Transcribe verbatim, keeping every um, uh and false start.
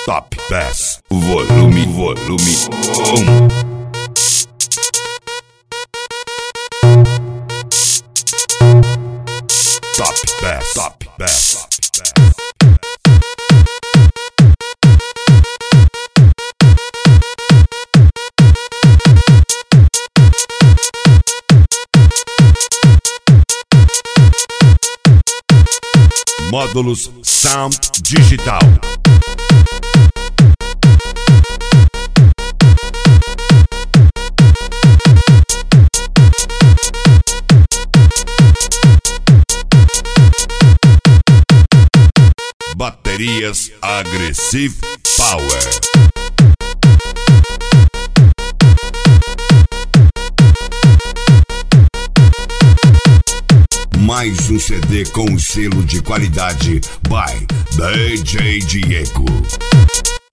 Top Bass, volume, volume um. Top Bass, Top Bass, Top Bass. Módulos Sound Digital. Baterias Aggressive Power. Mais um C D com selo de qualidade by D J Diego.